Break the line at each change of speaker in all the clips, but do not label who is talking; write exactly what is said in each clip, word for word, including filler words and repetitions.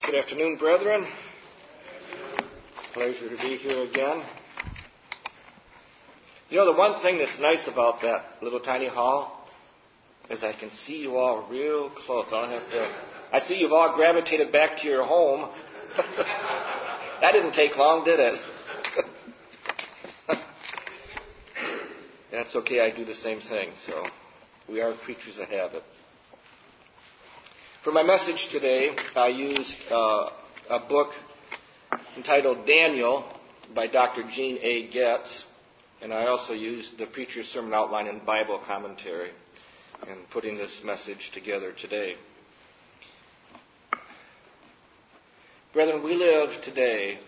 Good afternoon, brethren. Pleasure to be here again. You know, the one thing that's nice about that little tiny hall is I can see you all real close. I don't have to. I see you've all gravitated back to your home. That didn't take long, did it? That's okay. I do the same thing. So we are creatures of habit. For my message today, I used uh, a book entitled Daniel by Doctor Gene A. Getz, and I also used the Preacher's Sermon Outline and Bible Commentary in putting this message together today. Brethren, we live today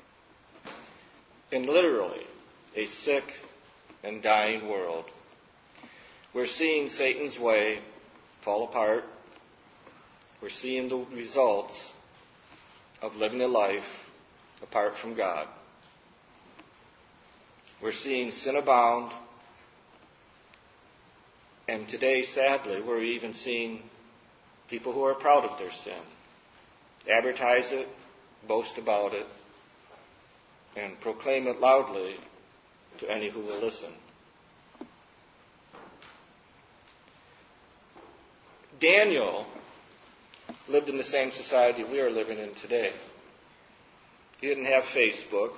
in literally a sick and dying world. We're seeing Satan's way fall apart. We're seeing the results of living a life apart from God. We're seeing sin abound. And today, sadly, we're even seeing people who are proud of their sin advertise it, boast about it, and proclaim it loudly to any who will listen. Daniel lived in the same society we are living in today. He didn't have Facebook,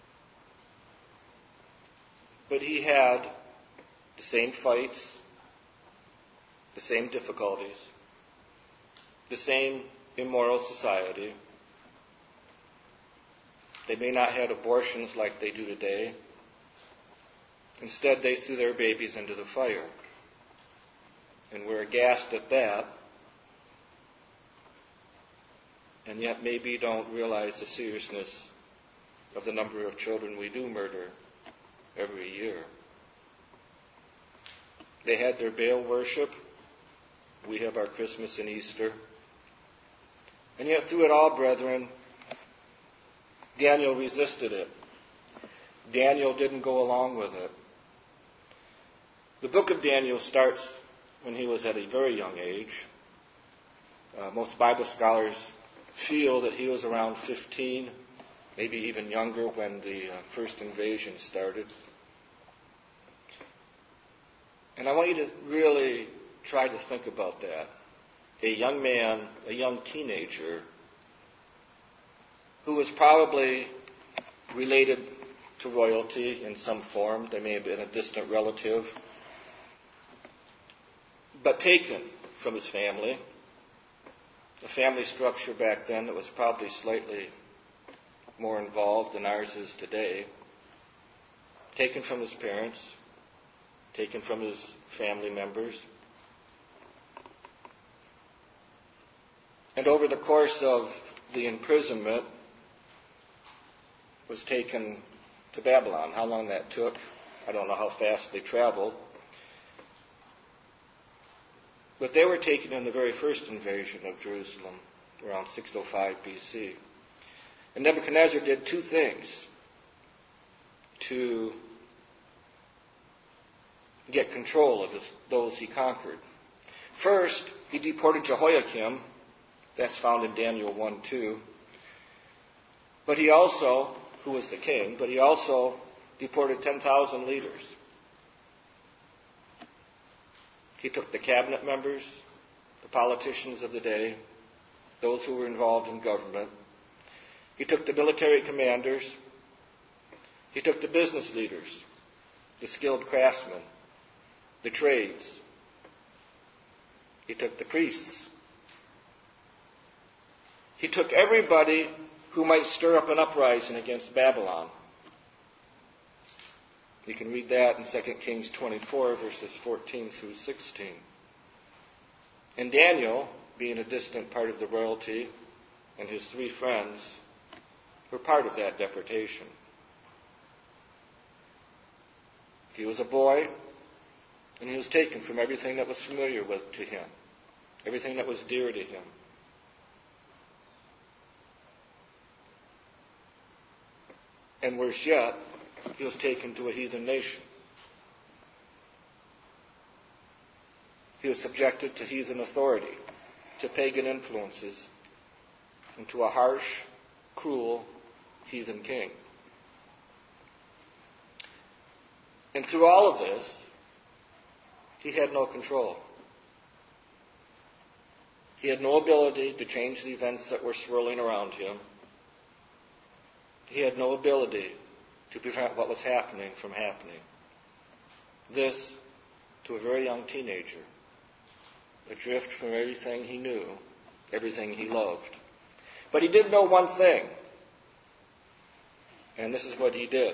but he had the same fights, the same difficulties, the same immoral society. They may not have abortions like they do today. Instead, they threw their babies into the fire. And we're aghast at that. And yet maybe don't realize the seriousness of the number of children we do murder every year. They had their Baal worship. We have our Christmas and Easter. And yet through it all, brethren, Daniel resisted it. Daniel didn't go along with it. The book of Daniel starts when he was at a very young age. Uh, most Bible scholars feel that he was around fifteen, maybe even younger when the uh, first invasion started. And I want you to really try to think about that. A young man, a young teenager, who was probably related to royalty in some form. They may have been a distant relative, but taken from his family. A family structure back then that was probably slightly more involved than ours is today. Taken from his parents, taken from his family members. And over the course of the imprisonment, was taken to Babylon. How long that took, I don't know how fast they traveled. But they were taken in the very first invasion of Jerusalem, around six oh five B C. And Nebuchadnezzar did two things to get control of his, those he conquered. First, he deported Jehoiakim. That's found in Daniel one two. But he also, who was the king, but he also deported ten thousand leaders. He took the cabinet members, the politicians of the day, those who were involved in government. He took the military commanders. He took the business leaders, the skilled craftsmen, the trades. He took the priests. He took everybody who might stir up an uprising against Babylon. You can read that in Second Kings twenty-four, verses fourteen through sixteen. And Daniel, being a distant part of the royalty, and his three friends were part of that deportation. He was a boy, and he was taken from everything that was familiar with to him, everything that was dear to him. And worse yet, he was taken to a heathen nation. He was subjected to heathen authority, to pagan influences, into a harsh, cruel, heathen king. And through all of this, he had no control. He had no ability to change the events that were swirling around him. He had no ability to prevent what was happening from happening. This to a very young teenager, adrift from everything he knew, everything he loved. But he did know one thing, and this is what he did.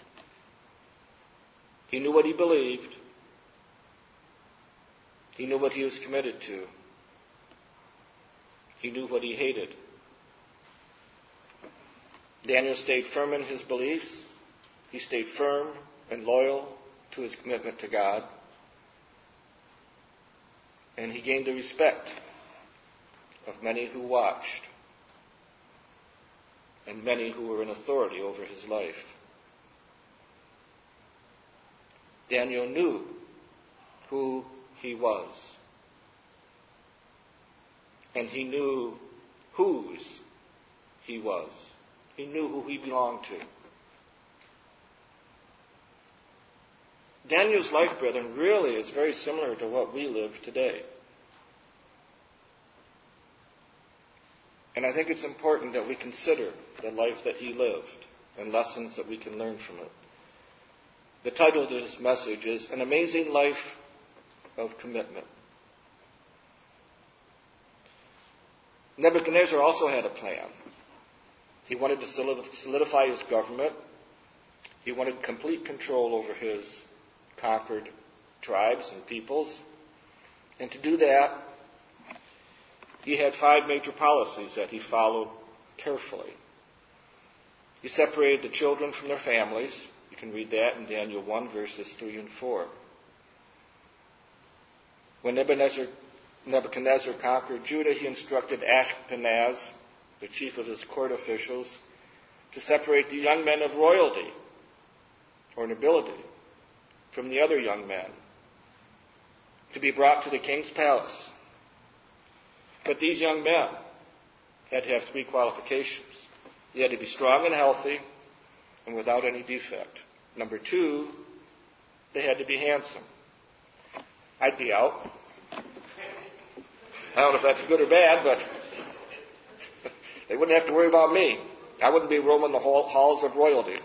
He knew what he believed. He knew what he was committed to. He knew what he hated. Daniel stayed firm in his beliefs. He stayed firm and loyal to his commitment to God. And he gained the respect of many who watched and many who were in authority over his life. Daniel knew who he was. And he knew whose he was. He knew who he belonged to. Daniel's life, brethren, really is very similar to what we live today. And I think it's important that we consider the life that he lived and lessons that we can learn from it. The title of this message is An Amazing Life of Commitment. Nebuchadnezzar also had a plan. He wanted to solidify his government. He wanted complete control over his conquered tribes and peoples. And to do that, he had five major policies that he followed carefully. He separated the children from their families. You can read that in Daniel one, verses three and four. When Nebuchadnezzar, Nebuchadnezzar conquered Judah, he instructed Ashpenaz, the chief of his court officials, to separate the young men of royalty or nobility from the other young men, to be brought to the king's palace. But these young men had to have three qualifications. They had to be strong and healthy and without any defect. Number two, they had to be handsome. I'd be out. I don't know if that's good or bad, but they wouldn't have to worry about me. I wouldn't be roaming the halls of royalty.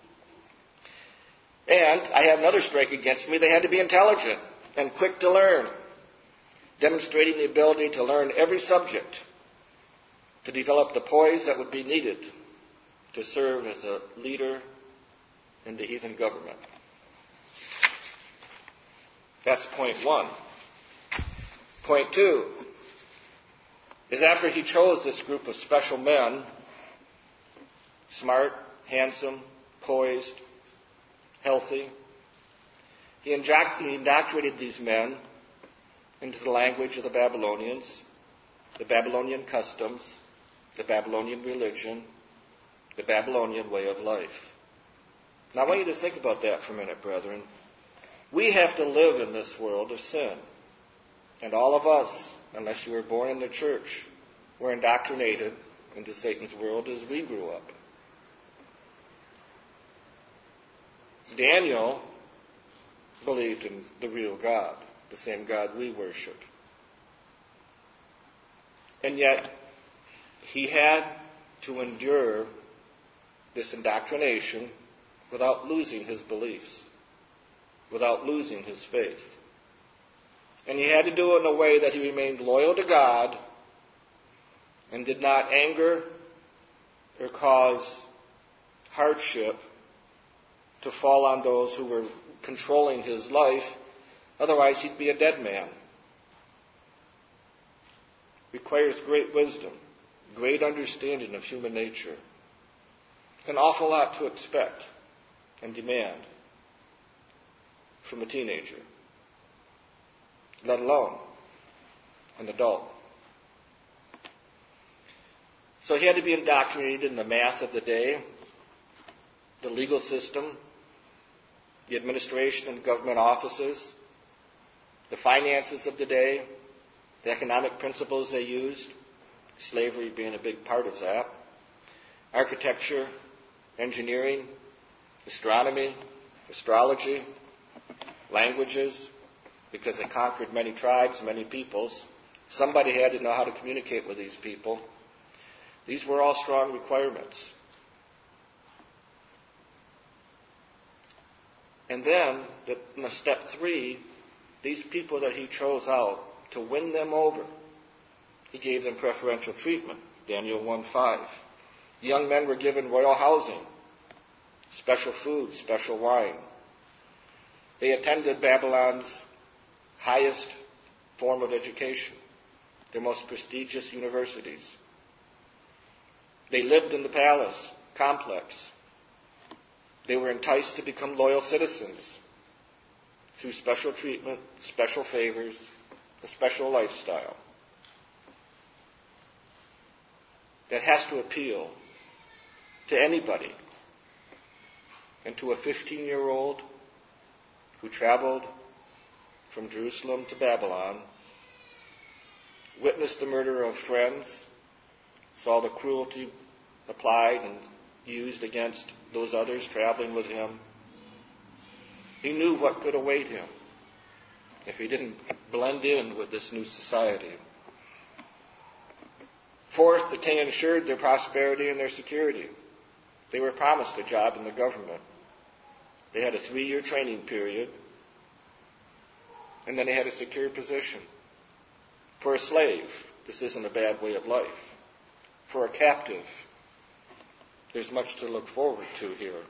And I had another strike against me. They had to be intelligent and quick to learn, demonstrating the ability to learn every subject, to develop the poise that would be needed to serve as a leader in the heathen government. That's point one. Point two is after he chose this group of special men, smart, handsome, poised, healthy, he indoctrinated these men into the language of the Babylonians, the Babylonian customs, the Babylonian religion, the Babylonian way of life. Now I want you to think about that for a minute, brethren. We have to live in this world of sin. And all of us, unless you were born in the church, were indoctrinated into Satan's world as we grew up. Daniel believed in the real God, the same God we worship. And yet, he had to endure this indoctrination without losing his beliefs, without losing his faith. And he had to do it in a way that he remained loyal to God and did not anger or cause hardship to fall on those who were controlling his life. Otherwise, he'd be a dead man. Requires great wisdom, great understanding of human nature, an awful lot to expect and demand from a teenager, let alone an adult. So he had to be indoctrinated in the math of the day, the legal system, the administration and government offices, the finances of the day, the economic principles they used, slavery being a big part of that. Architecture, engineering, astronomy, astrology, languages, because they conquered many tribes, many peoples. Somebody had to know how to communicate with these people. These were all strong requirements. And then, the, step three, these people that he chose out, to win them over, he gave them preferential treatment. Daniel one five. Young men were given royal housing, special food, special wine. They attended Babylon's highest form of education, their most prestigious universities. They lived in the palace complex. They were enticed to become loyal citizens through special treatment, special favors, a special lifestyle. That has to appeal to anybody. And to a fifteen-year-old who traveled from Jerusalem to Babylon, witnessed the murder of friends, saw the cruelty applied and used against those others traveling with him. He knew what could await him if he didn't blend in with this new society. Fourth, the king ensured their prosperity and their security. They were promised a job in the government. They had a three-year training period, and then they had a secure position. For a slave, this isn't a bad way of life. For a captive, there's much to look forward to here.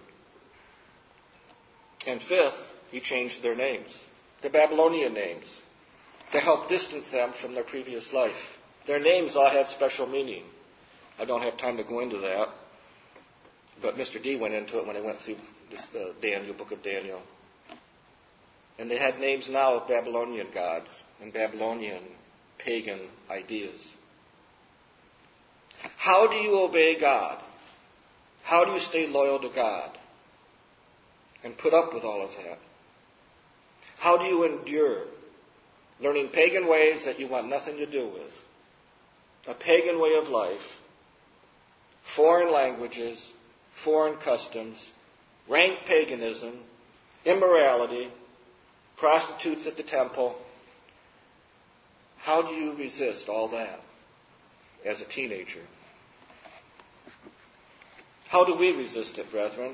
And fifth, he changed their names, the Babylonian names, to help distance them from their previous life. Their names all had special meaning. I don't have time to go into that, but Mister D went into it when he went through this uh, Daniel, book of Daniel. And they had names now of Babylonian gods and Babylonian pagan ideas. How do you obey God? How do you stay loyal to God and put up with all of that? How do you endure learning pagan ways that you want nothing to do with? A pagan way of life, foreign languages, foreign customs, rank paganism, immorality, prostitutes at the temple. How do you resist all that as a teenager? How do we resist it, brethren?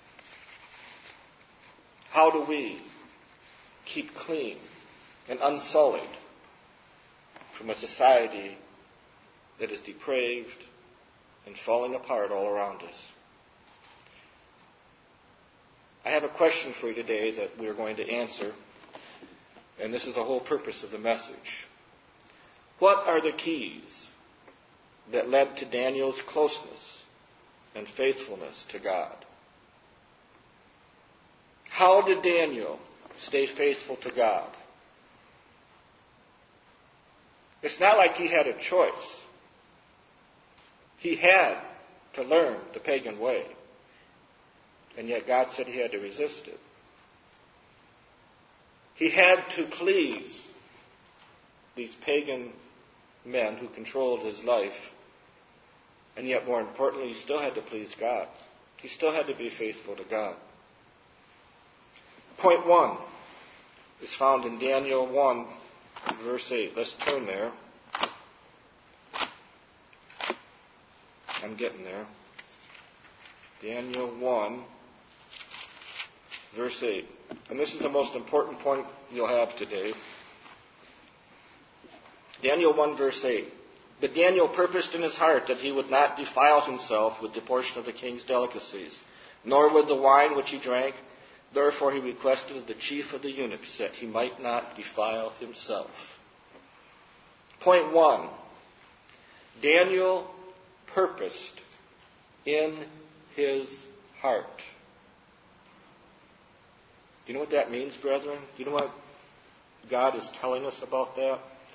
How do we keep clean and unsullied from a society that is depraved and falling apart all around us? I have a question for you today that we are going to answer, and this is the whole purpose of the message. What are the keys that led to Daniel's closeness and faithfulness to God? How did Daniel stay faithful to God? It's not like he had a choice. He had to learn the pagan way. And yet God said he had to resist it. He had to please these pagan men who controlled his life. And yet, more importantly, he still had to please God. He still had to be faithful to God. Point one is found in Daniel one, verse eight. Let's turn there. I'm getting there. Daniel one, verse eight. And this is the most important point you'll have today. Daniel one, verse eight. But Daniel purposed in his heart that he would not defile himself with the portion of the king's delicacies, nor with the wine which he drank. Therefore he requested of the chief of the eunuchs that he might not defile himself. Point one. Daniel purposed in his heart. Do you know what that means, brethren? Do you know what God is telling us about that?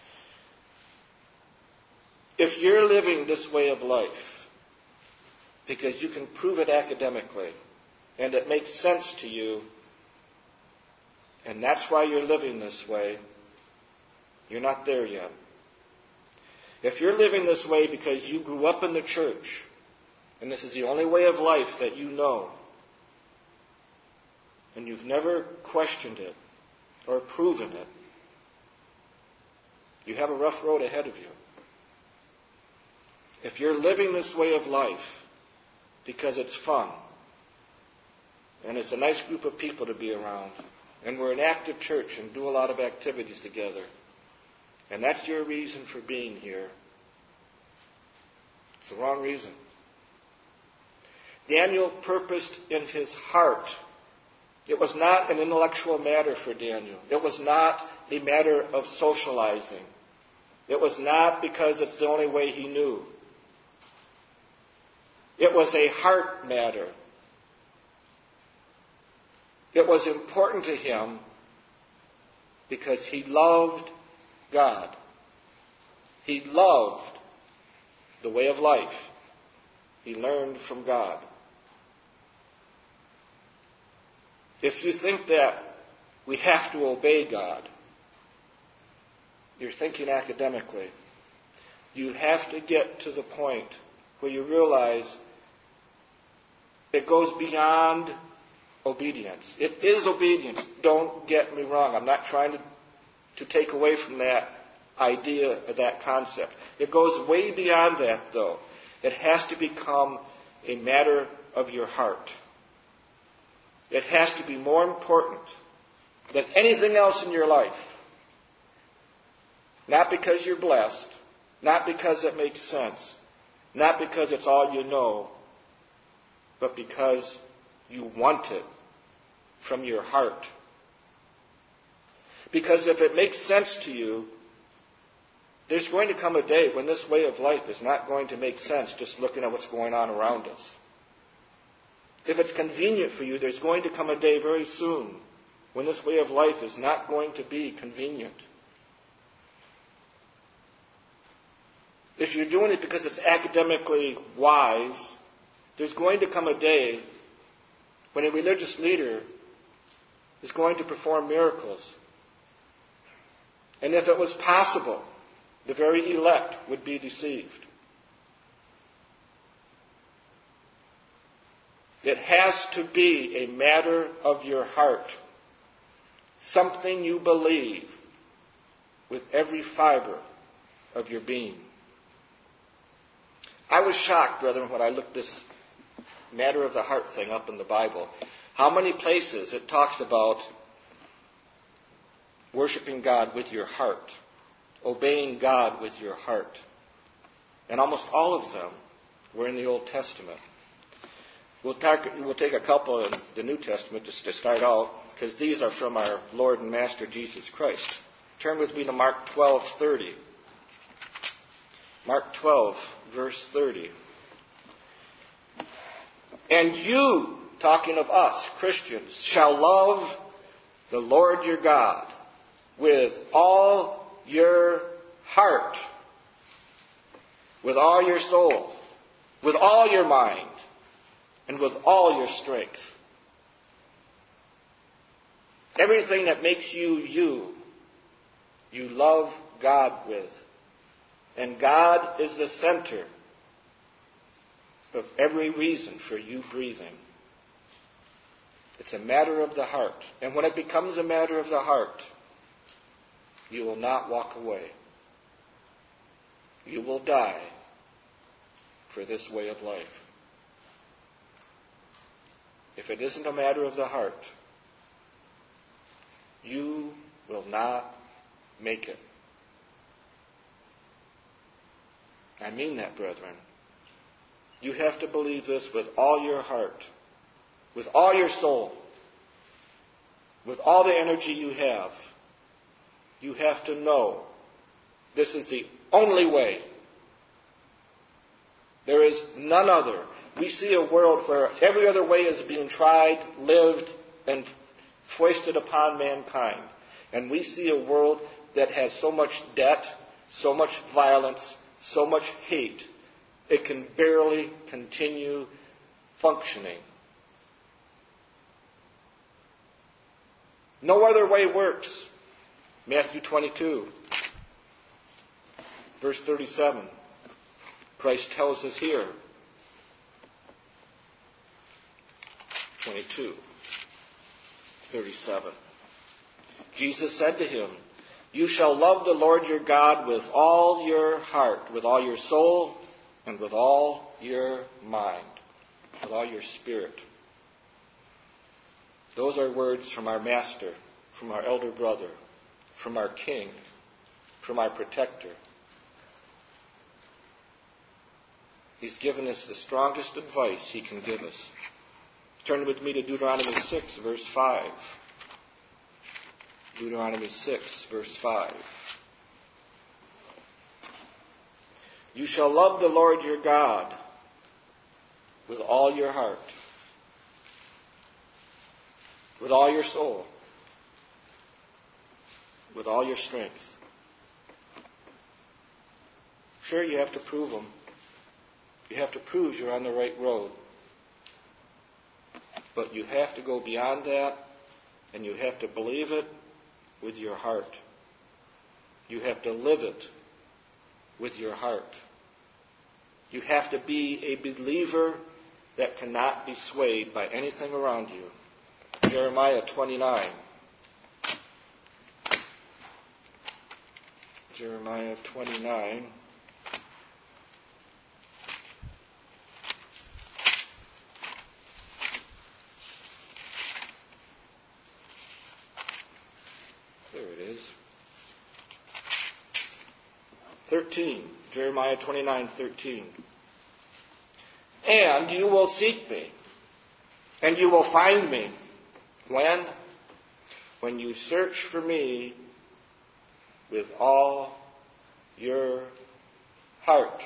If you're living this way of life because you can prove it academically and it makes sense to you, and that's why you're living this way, you're not there yet. If you're living this way because you grew up in the church, and this is the only way of life that you know, and you've never questioned it or proven it, you have a rough road ahead of you. If you're living this way of life because it's fun, and it's a nice group of people to be around, and we're an active church and do a lot of activities together, and that's your reason for being here, it's the wrong reason. Daniel purposed in his heart. It was not an intellectual matter for Daniel. It was not a matter of socializing. It was not because it's the only way he knew. It was a heart matter. It was important to him because he loved God. He loved the way of life he learned from God. If you think that we have to obey God, you're thinking academically. You have to get to the point where you realize it goes beyond obedience. It is obedience. Don't get me wrong. I'm not trying to, to take away from that idea or that concept. It goes way beyond that, though. It has to become a matter of your heart. It has to be more important than anything else in your life. Not because you're blessed, not because it makes sense, not because it's all you know, but because you want it from your heart. Because if it makes sense to you, there's going to come a day when this way of life is not going to make sense just looking at what's going on around us. If it's convenient for you, there's going to come a day very soon when this way of life is not going to be convenient. If you're doing it because it's academically wise, there's going to come a day when a religious leader is going to perform miracles. And if it was possible, the very elect would be deceived. It has to be a matter of your heart. Something you believe with every fiber of your being. I was shocked, brethren, when I looked this matter of the heart thing up in the Bible. How many places it talks about worshiping God with your heart, obeying God with your heart. And almost all of them were in the Old Testament. We'll, talk, we'll take a couple in the New Testament just to start out, because these are from our Lord and Master Jesus Christ. Turn with me to Mark twelve thirty. Mark twelve, verse thirty. And you, talking of us, Christians, shall love the Lord your God with all your heart, with all your soul, with all your mind, and with all your strength. Everything that makes you you, you love God with. And God is the center of every reason for you breathing. It's a matter of the heart. And when it becomes a matter of the heart, you will not walk away. You will die for this way of life. If it isn't a matter of the heart, you will not make it. I mean that, brethren. You have to believe this with all your heart, with all your soul, with all the energy you have. You have to know this is the only way. There is none other. We see a world where every other way is being tried, lived, and foisted upon mankind. And we see a world that has so much debt, so much violence, so much hate, it can barely continue functioning. No other way works. Matthew twenty-two, Verse thirty-seven. Christ tells us here. twenty-two. thirty-seven. Jesus said to him, "You shall love the Lord your God with all your heart, with all your soul, and with all your mind, with all your spirit." Those are words from our Master, from our elder brother, from our King, from our protector. He's given us the strongest advice he can give us. Turn with me to Deuteronomy six, verse five. Deuteronomy six, verse five. "You shall love the Lord your God with all your heart, with all your soul, with all your strength." Sure, you have to prove them. You have to prove you're on the right road. But you have to go beyond that, and you have to believe it with your heart. You have to live it with your heart. You have to be a believer that cannot be swayed by anything around you. Jeremiah twenty-nine. Jeremiah twenty-nine. There it is. thirteen. Jeremiah twenty-nine, thirteen. "And you will seek me, and you will find me." When? When you search for me with all your heart.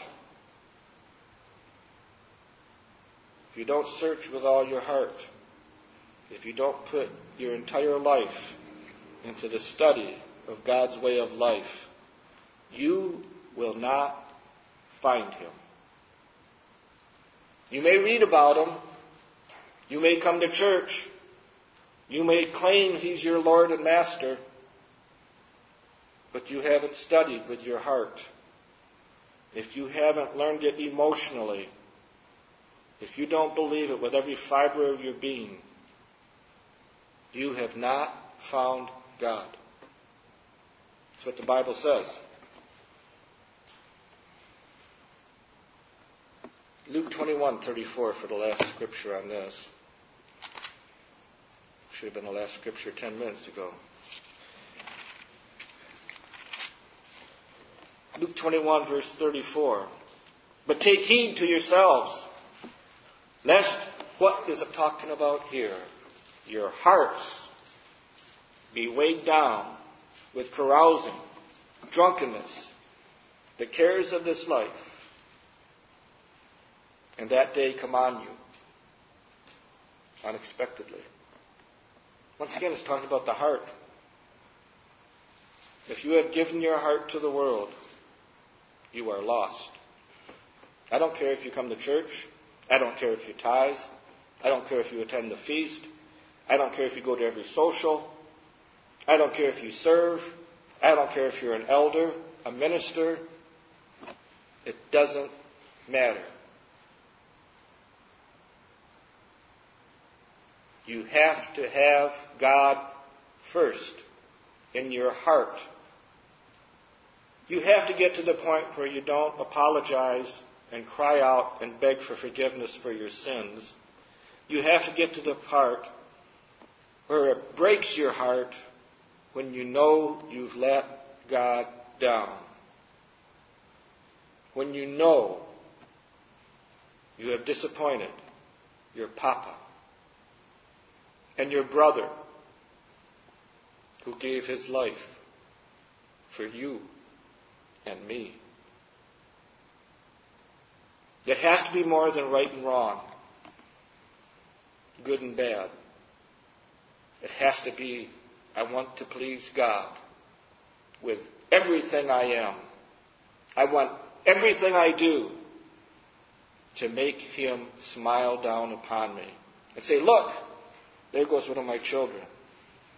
If you don't search with all your heart, if you don't put your entire life into the study of God's way of life, you will not find him. You may read about him. You may come to church. You may claim he's your Lord and Master. But you haven't studied with your heart. If you haven't learned it emotionally, if you don't believe it with every fiber of your being, you have not found God. That's what the Bible says. Luke twenty-one, thirty-four for the last scripture on this. Should have been the last scripture ten minutes ago. Luke twenty-one, verse thirty-four. "But take heed to yourselves, lest," what is it talking about here? "Your hearts be weighed down with carousing, drunkenness, the cares of this life, and that day come on you unexpectedly." Once again, it's talking about the heart. If you have given your heart to the world, you are lost. I don't care if you come to church. I don't care if you tithe. I don't care if you attend the feast. I don't care if you go to every social. I don't care if you serve. I don't care if you're an elder, a minister. It doesn't matter. You have to have God first in your heart. You have to get to the point where you don't apologize and cry out and beg for forgiveness for your sins. You have to get to the part where it breaks your heart when you know you've let God down. When you know you have disappointed your papa and your brother who gave his life for you and me. It has to be more than right and wrong, good and bad. It has to be, I want to please God with everything I am. I want everything I do to make him smile down upon me and say, look, there goes one of my children.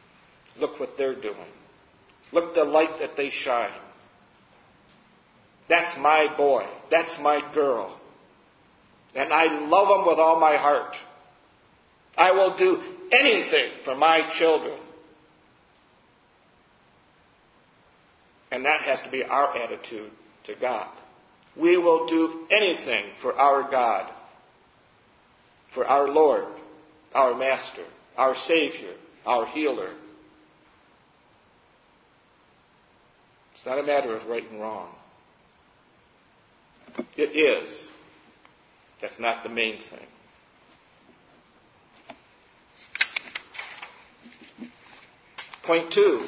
Look what they're doing. Look the light that they shine. That's my boy. That's my girl. And I love them with all my heart. I will do anything for my children. And that has to be our attitude to God. We will do anything for our God, for our Lord, our Master, our Savior, our Healer. It's not a matter of right and wrong. It is. That's not the main thing. Point two.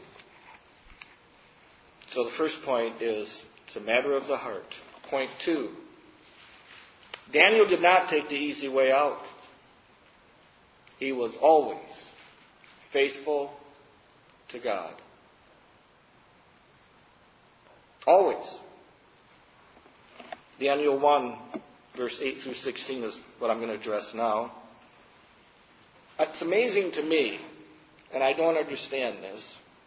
So the first point is it's a matter of the heart. Point two. Daniel did not take the easy way out. He was always faithful to God. Always. Daniel one, verse eight through sixteen is what I'm going to address now. It's amazing to me, and I don't understand this.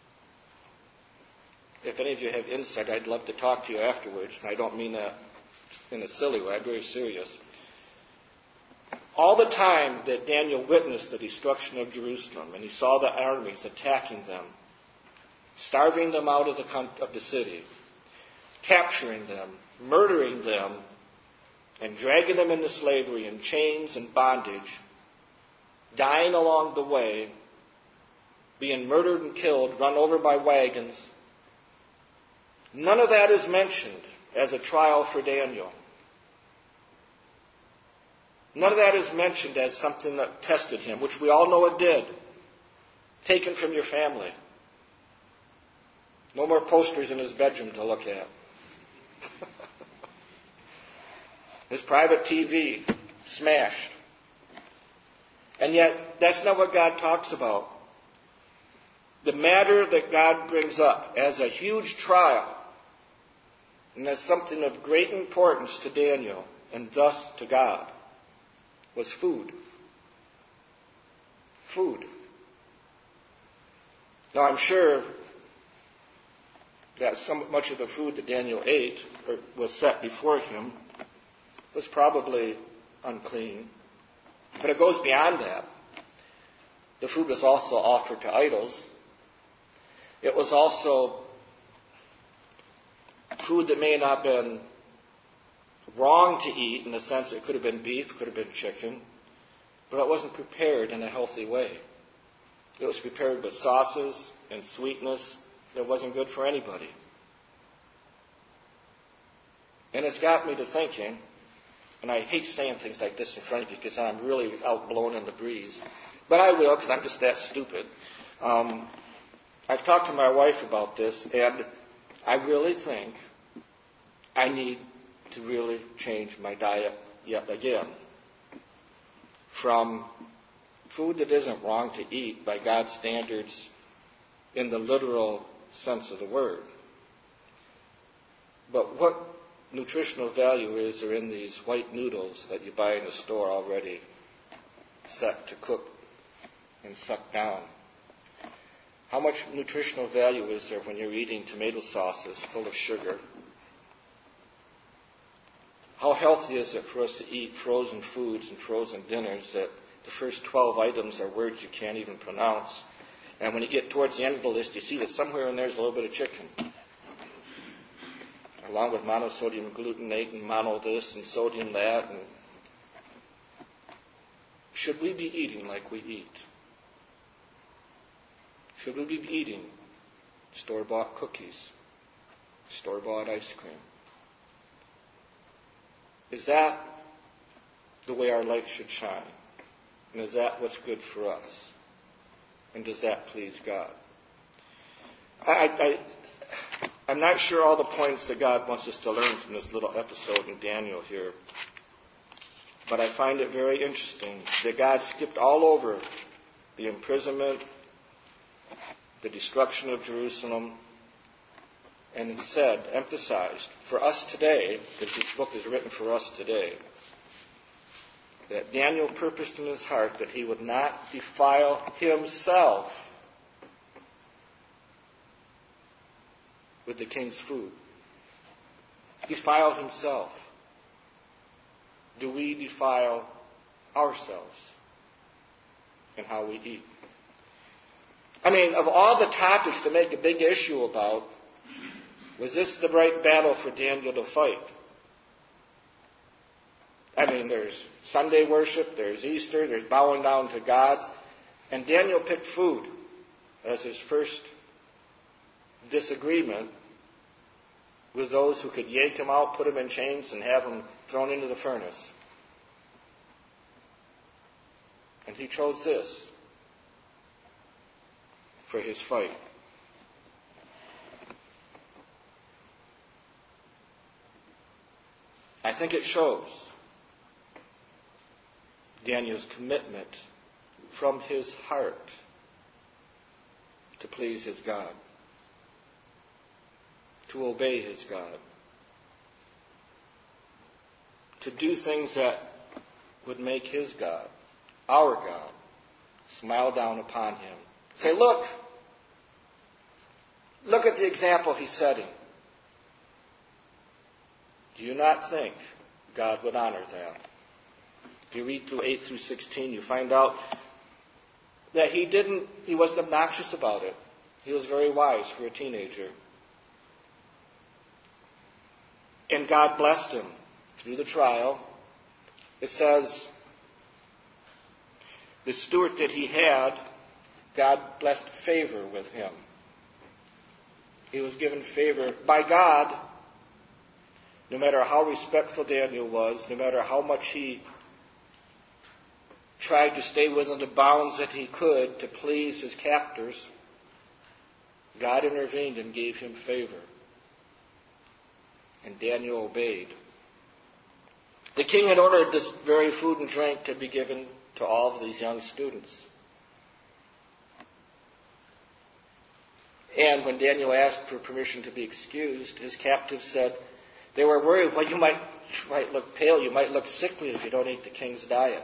If any of you have insight, I'd love to talk to you afterwards, and I don't mean that in a silly way. I'm very serious. All the time that Daniel witnessed the destruction of Jerusalem, and he saw the armies attacking them, starving them out of the, of the city, capturing them, murdering them, and dragging them into slavery in chains and bondage, dying along the way, being murdered and killed, run over by wagons. None of that is mentioned as a trial for Daniel. None of that is mentioned as something that tested him, which we all know it did. Taken from your family. No more posters in his bedroom to look at. His private T V smashed. And yet, that's not what God talks about. The matter that God brings up as a huge trial, and as something of great importance to Daniel, and thus to God, was food. Food. Now, I'm sure that so much of the food that Daniel ate, or was set before him, was probably unclean. But it goes beyond that. The food was also offered to idols. It was also food that may not have been wrong to eat, in the sense it could have been beef, could have been chicken, but it wasn't prepared in a healthy way. It was prepared with sauces and sweetness that wasn't good for anybody. And it's got me to thinking, and I hate saying things like this in front of you because I'm really out blown in the breeze, but I will because I'm just that stupid. Um, I've talked to my wife about this, and I really think I need to really change my diet yet again. From food that isn't wrong to eat by God's standards in the literal sense of the word. But what nutritional value is there in these white noodles that you buy in the store already set to cook and suck down? How much nutritional value is there when you're eating tomato sauces full of sugar? How healthy is it for us to eat frozen foods and frozen dinners that the first twelve items are words you can't even pronounce? And when you get towards the end of the list, you see that somewhere in there is a little bit of chicken, along with monosodium glutamate and mono this and sodium that. And should we be eating like we eat? Should we be eating store-bought cookies, store-bought ice cream? Is that the way our light should shine? And is that what's good for us? And does that please God? I, I, I'm not sure all the points that God wants us to learn from this little episode in Daniel here. But I find it very interesting that God skipped all over the imprisonment, the destruction of Jerusalem, and instead emphasized for us today, because this book is written for us today, that Daniel purposed in his heart that he would not defile himself with the king's food. defiled himself, do we defile ourselves in how we eat? I mean, of all the topics to make a big issue about, was this the right battle for Daniel to fight? I mean, there's Sunday worship, there's Easter, there's bowing down to gods, and Daniel picked food as his first disagreement with those who could yank him out, put him in chains, and have him thrown into the furnace. And he chose this for his fight. I think it shows Daniel's commitment from his heart to please his God, to obey his God, to do things that would make his God, our God, smile down upon him. Say, look, look at the example he's setting. Do you not think God would honor that? If you read through eight through sixteen, you find out that he didn't, he wasn't obnoxious about it. He was very wise for a teenager. And God blessed him through the trial. It says, the steward that he had, God blessed favor with him. He was given favor by God, no matter how respectful Daniel was, no matter how much he tried to stay within the bounds that he could to please his captors. God intervened and gave him favor. And Daniel obeyed. The king had ordered this very food and drink to be given to all of these young students. And when Daniel asked for permission to be excused, his captives said, they were worried, well, you might, you might look pale, you might look sickly if you don't eat the king's diet.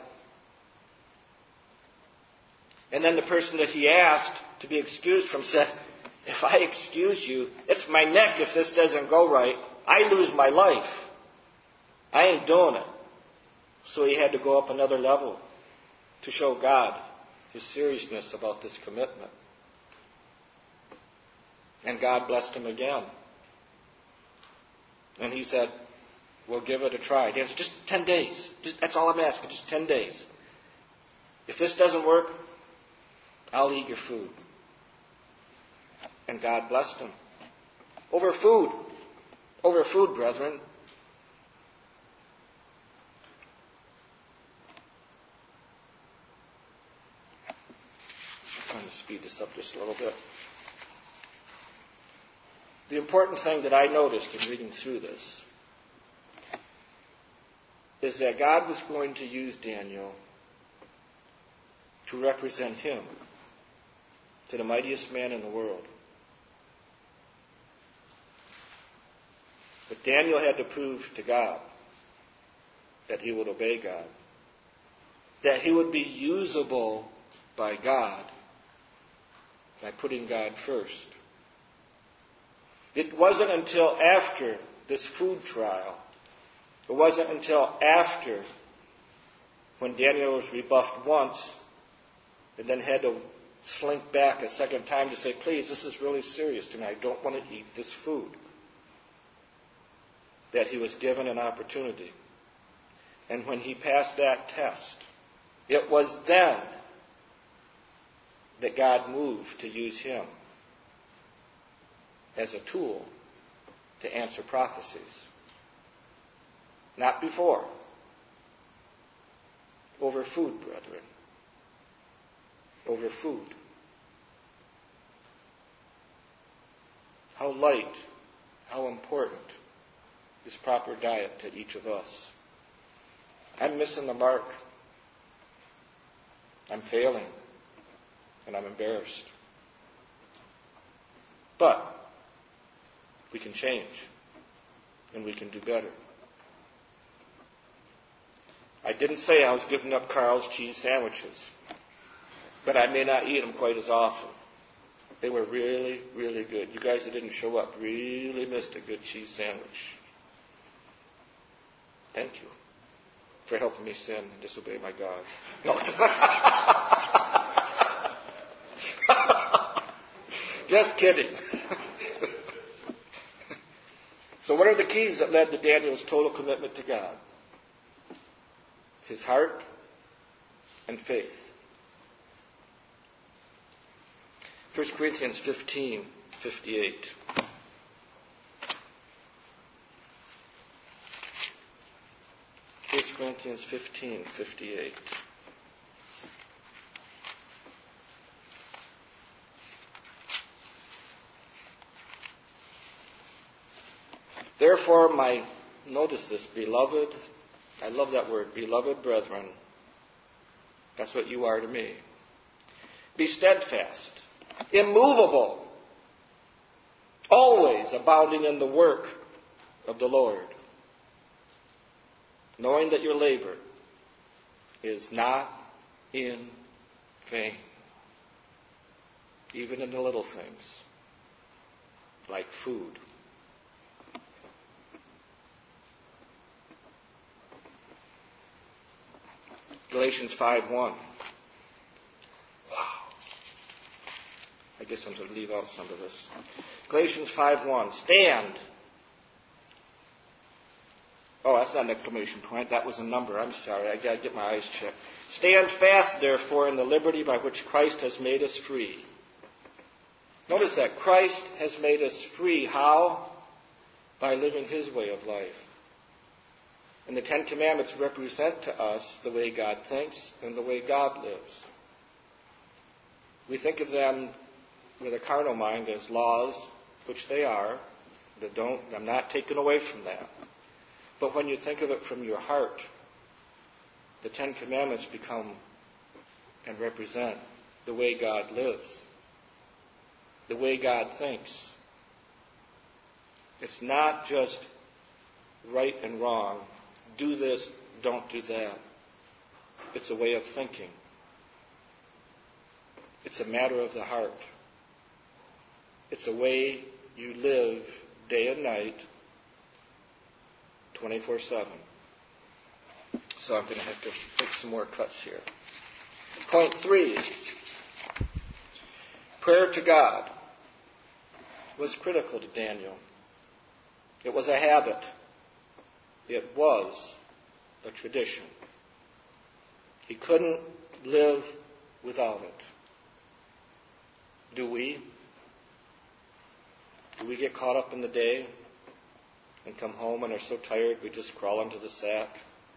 And then the person that he asked to be excused from said, if I excuse you, it's my neck if this doesn't go right. I lose my life. I ain't doing it. So he had to go up another level to show God his seriousness about this commitment. And God blessed him again. And he said, we'll give it a try. He said, just ten days. Just, that's all I'm asking, just ten days. If this doesn't work, I'll eat your food. And God blessed him. Over food. Over food, brethren. I'm trying to speed this up just a little bit. The important thing that I noticed in reading through this is that God was going to use Daniel to represent him to the mightiest man in the world. But Daniel had to prove to God that he would obey God, that he would be usable by God by putting God first. It wasn't until after this food trial, it wasn't until after when Daniel was rebuffed once and then had to slink back a second time to say, please, this is really serious to me. I don't want to eat this food. That he was given an opportunity. And when he passed that test, it was then that God moved to use him as a tool to answer prophecies. Not before. Over food, brethren. Over food. How light, how important is proper diet to each of us. I'm missing the mark. I'm failing. And I'm embarrassed. But we can change. And we can do better. I didn't say I was giving up Carl's cheese sandwiches. But I may not eat them quite as often. They were really, really good. You guys that didn't show up really missed a good cheese sandwich. Thank you for helping me sin and disobey my God. No. Just kidding. So what are the keys that led to Daniel's total commitment to God? His heart and faith. First Corinthians fifteen fifty-eight. First Corinthians fifteen fifty-eight. Therefore, my, notice this, beloved, I love that word, beloved brethren. That's what you are to me. Be steadfast, immovable, always abounding in the work of the Lord, knowing that your labor is not in vain, even in the little things, like food. Galatians five one. Wow. I guess I'm going to leave out some of this. Galatians five one. Stand. Oh, that's not an exclamation point. That was a number. I'm sorry. I got to get my eyes checked. Stand fast, therefore, in the liberty by which Christ has made us free. Notice that. Christ has made us free. How? By living His way of life. And the Ten Commandments represent to us the way God thinks and the way God lives. We think of them with a carnal mind as laws, which they are. That don't, I'm not taken away from that. But when you think of it from your heart, the Ten Commandments become and represent the way God lives, the way God thinks. It's not just right and wrong. Do this, don't do that. It's a way of thinking. It's a matter of the heart. It's a way you live day and night, twenty-four seven. So I'm going to have to make some more cuts here. Point three. Prayer to God was critical to Daniel. It was a habit. It was a tradition. He couldn't live without it. Do we? Do we get caught up in the day and come home and are so tired we just crawl into the sack?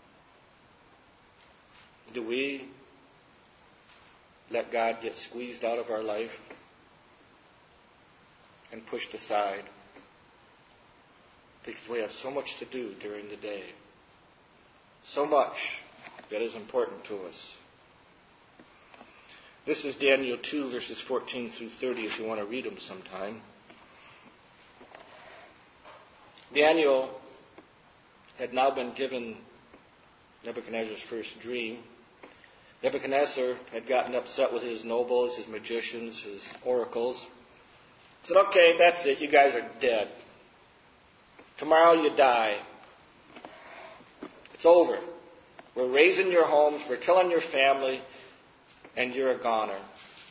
Do we let God get squeezed out of our life and pushed aside? Because we have so much to do during the day. So much that is important to us. This is Daniel two, verses fourteen through thirty, if you want to read them sometime. Daniel had now been given Nebuchadnezzar's first dream. Nebuchadnezzar had gotten upset with his nobles, his magicians, his oracles. He said, okay, that's it. You guys are dead. Tomorrow you die. It's over. We're razing your homes. We're killing your family. And you're a goner.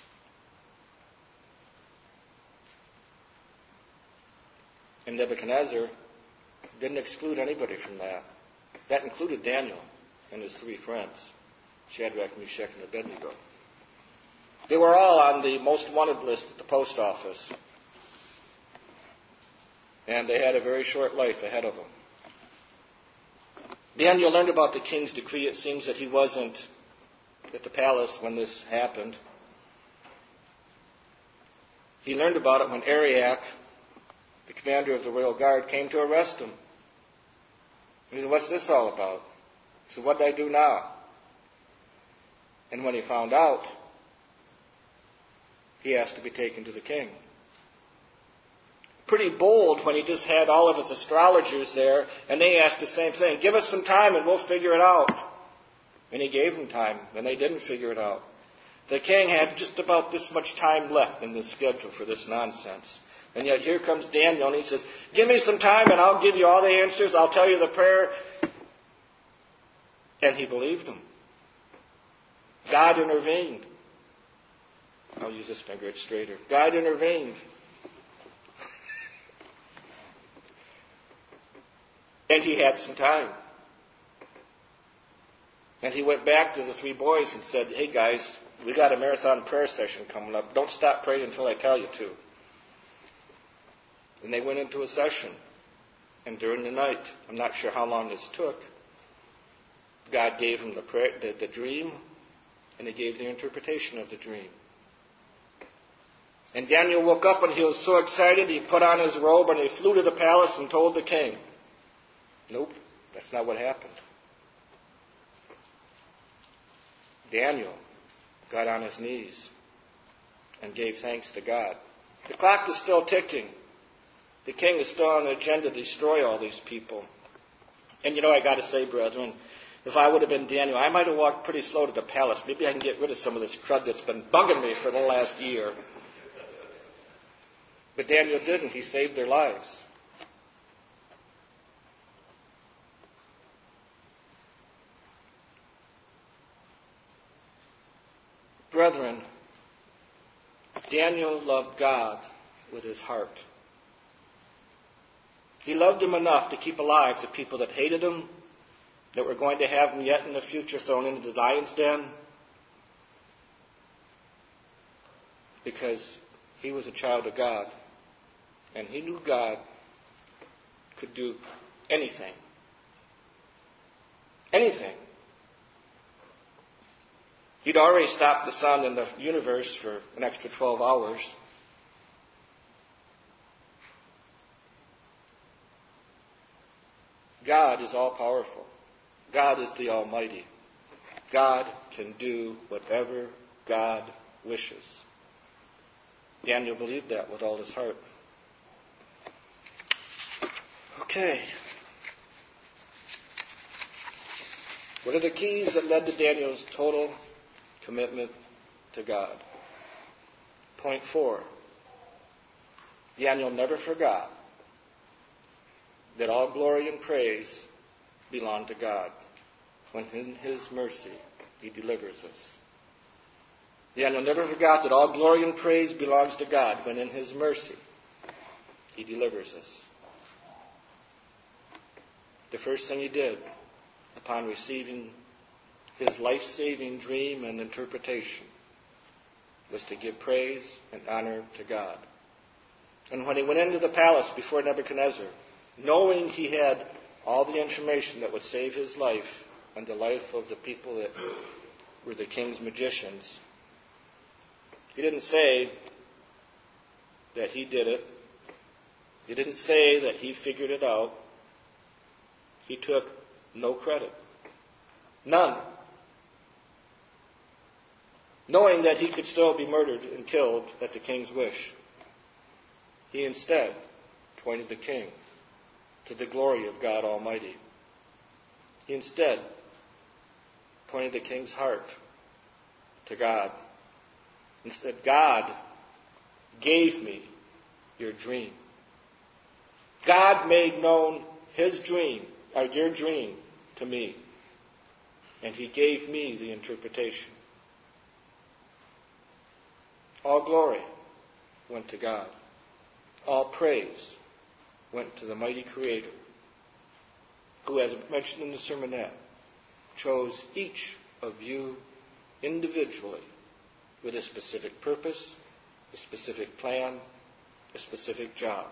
And Nebuchadnezzar didn't exclude anybody from that. That included Daniel and his three friends, Shadrach, Meshach, and Abednego. They were all on the most wanted list at the post office. And they had a very short life ahead of them. Daniel learned about the king's decree. It seems that he wasn't at the palace when this happened. He learned about it when Arioch, the commander of the royal guard, came to arrest him. He said, what's this all about? He said, what did I do now? And when he found out, he asked to be taken to the king. Pretty bold when he just had all of his astrologers there, and they asked the same thing. Give us some time and we'll figure it out. And he gave them time, and they didn't figure it out. The king had just about this much time left in the schedule for this nonsense. And yet here comes Daniel, and he says, give me some time and I'll give you all the answers. I'll tell you the prayer. And he believed him. God intervened. I'll use this finger, it's straighter. God intervened. And he had some time. And he went back to the three boys and said, hey guys, we got a marathon prayer session coming up. Don't stop praying until I tell you to. And they went into a session. And during the night, I'm not sure how long this took, God gave him the, prayer, the, the dream, and he gave the interpretation of the dream. And Daniel woke up and he was so excited, he put on his robe and he flew to the palace and told the king. Nope, that's not what happened. Daniel got on his knees and gave thanks to God. The clock is still ticking. The king is still on the agenda to destroy all these people. And you know, I got to say, brethren, if I would have been Daniel, I might have walked pretty slow to the palace. Maybe I can get rid of some of this crud that's been bugging me for the last year. But Daniel didn't. He saved their lives. Brethren, Daniel loved God with his heart. He loved him enough to keep alive the people that hated him, that were going to have him yet in the future thrown into the lion's den, because he was a child of God, and he knew God could do anything. Anything. He'd already stopped the sun and the universe for an extra twelve hours. God is all-powerful. God is the Almighty. God can do whatever God wishes. Daniel believed that with all his heart. Okay. What are the keys that led to Daniel's total commitment to God? Point four. Daniel never forgot that all glory and praise belong to God, when in his mercy he delivers us. Daniel never forgot that all glory and praise belongs to God, when in his mercy he delivers us. The first thing he did upon receiving his life-saving dream and interpretation was to give praise and honor to God. And when he went into the palace before Nebuchadnezzar, knowing he had all the information that would save his life and the life of the people that were the king's magicians, he didn't say that he did it. He didn't say that he figured it out. He took no credit. None. Knowing that he could still be murdered and killed at the king's wish, he instead pointed the king to the glory of God Almighty. He instead pointed the king's heart to God and said, God gave me your dream. God made known his dream, or your dream, to me. And he gave me the interpretation. All glory went to God. All praise went to the mighty Creator, who, as mentioned in the sermonette, chose each of you individually with a specific purpose, a specific plan, a specific job.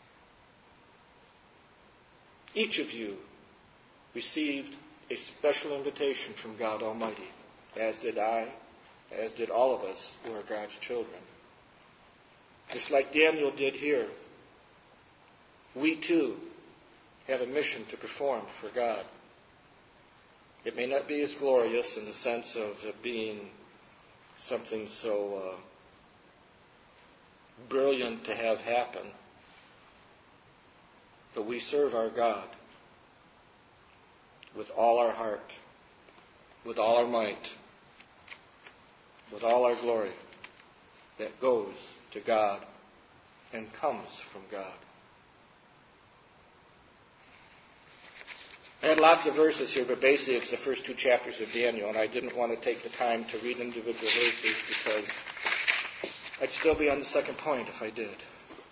Each of you received a special invitation from God Almighty, as did I, as did all of us who are God's children. Just like Daniel did here, we too have a mission to perform for God. It may not be as glorious in the sense of it being something so uh, brilliant to have happen, but we serve our God with all our heart, with all our might, with all our glory that goes to God and comes from God. had lots of verses here, but basically it's the first two chapters of Daniel, and I didn't want to take the time to read individual verses because I'd still be on the second point if I did.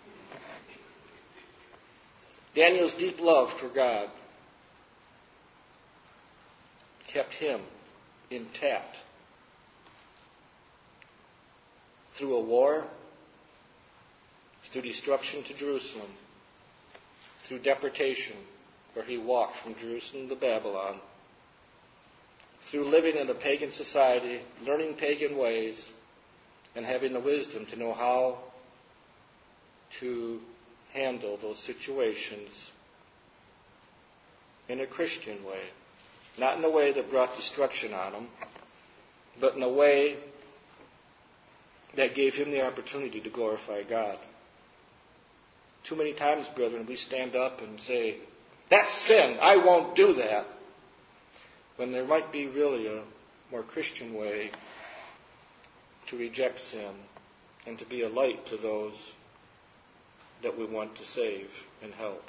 Daniel's deep love for God kept him intact through a war, through destruction to Jerusalem, through deportation, where he walked from Jerusalem to Babylon, through living in a pagan society, learning pagan ways, and having the wisdom to know how to handle those situations in a Christian way. Not in a way that brought destruction on him, but in a way that gave him the opportunity to glorify God. Too many times, brethren, we stand up and say, "That's sin, I won't do that," when there might be really a more Christian way to reject sin and to be a light to those that we want to save and help.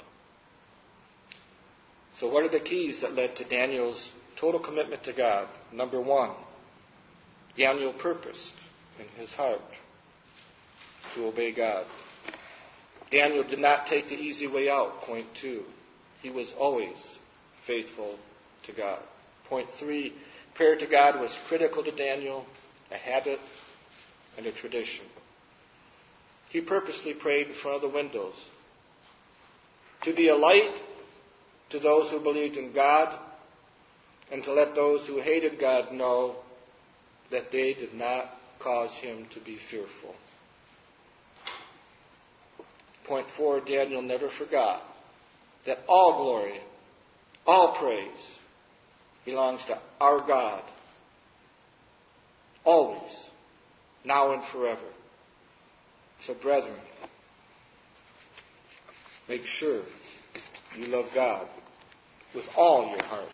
So what are the keys that led to Daniel's total commitment to God? Number one, Daniel purposed in his heart to obey God. Daniel did not take the easy way out. Point two, he was always faithful to God. Point three, prayer to God was critical to Daniel, a habit and a tradition. He purposely prayed in front of the windows to be a light to those who believed in God and to let those who hated God know that they did not cause him to be fearful. Point four, Daniel never forgot that all glory, all praise belongs to our God, always, now and forever. So, brethren, make sure you love God with all your heart.